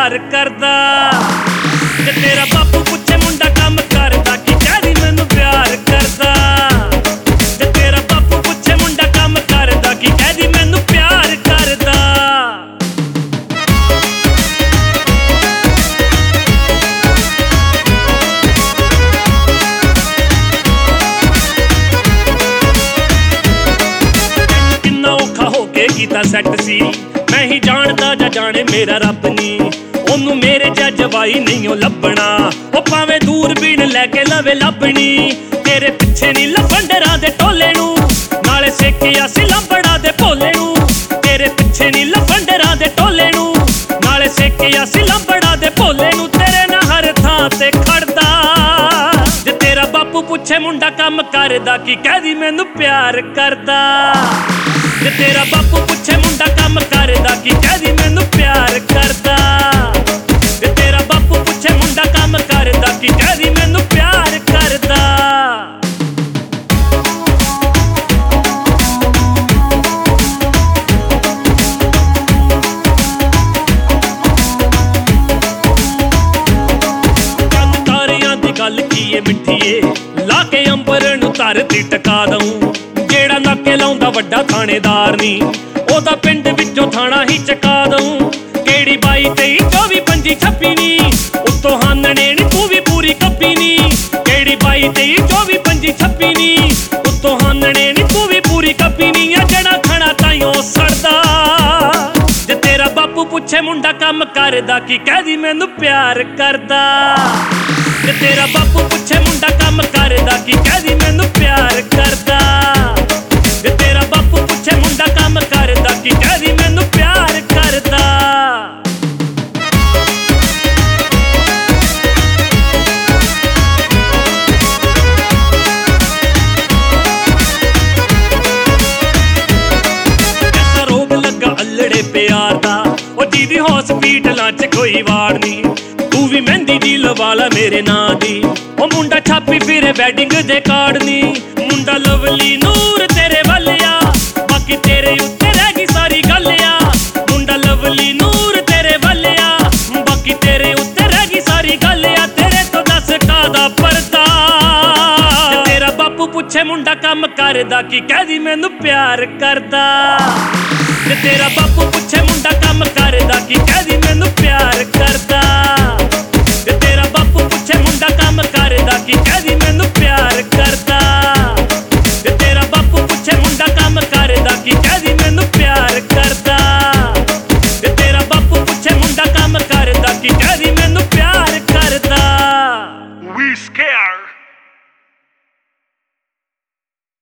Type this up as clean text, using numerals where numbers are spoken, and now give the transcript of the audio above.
प्यार करदा। ते तेरा बापू पुछे मुंडा काम करदा कि कहदी मैनू प्यार करदा। ते तेरा बापू पुछे मुंडा काम करदा कि कहदी मैनू प्यार करदा। किन्ना औखा हो के कीता सैट सी, मैं ही जानदा जा जाने मेरा रब नी। ओनू मेरे जजवाई नहीं लभना, ओ भावें दूरबीन लैके लवे लभनी। तेरे पिछे नी लफंडरां दे टोले नू, नाले सेकिया सी लंबड़ा दे भोले नू। तेरे पिछे नी लफंडरां दे टोले नू, नाले सेकिया सी लंबड़ा दे भोले नू। तेरे ना हर थां ते खड़दा। जे तेरा बापू पुछे मुंडा काम करदा कि कहदी मैनू प्यार करदा। जे तेरा बापू पुछे मुंडा काम करदा कि कहदी मैनू प्यार करदा। जे तेरा बापू पुछे मुंडा काम करदा कि कहदी मैनू प्यार करदा। चंद तारियां दी गल कीए मिठीए, ला के अंबर नू धरती टका दऊं। जेड़ा नाके लाउंदा वड्डा थानेदार नी, ओदा पिंड विचों थाना ही चका दऊं। केड़ी 22 23 24 25 26 नी, उत्तों हानने नी तू भी पूरी कप्पी नी। केड़ी 22 23 24 25 26 नी, उत्तों हानने नी तू भी पूरी कप्पी नी। जड़ा खाना ताइयों सड़दा। जे तेरा बापू पुछे मुंडा काम करदा कि कहदी मैनू प्यार करदा। जे तेरा बापू पुछे मुंडा काम करदा कि कहदी मैनू प्यार करदा। जे तेरा बापू पुछे मुंडा काम करदा कि कहदी मैनू प्यार करदा। ऐसा रोग लगा अल्लड़े प्यार दा, ओ जीदी हॉस्पिटलां च कोई वाड़ नी। तू भी मेहंदी दी लवाला मेरे नां दी, ओ मुंडा छापी फिरे वैडिंग दे कार्ड नी। मुंडा लवली नूर तेरे वल्लिया, बाकी तेरे उत्ते रह गई सारी गल आ। मुंडा लवली नूर तेरे वल्लिया, बाकी तेरे उत्ते रह गई सारी गल आ। तेरे तो दस कादा परदा। तेरा बापू पुछे मुंडा काम करदा कि कहदी मैनू प्यार करदा। ते तेरा बापू पुछे मुंडा काम करदा कि कहदी मैनू प्यार करदा। ते तेरा बापू पुछे मुंडा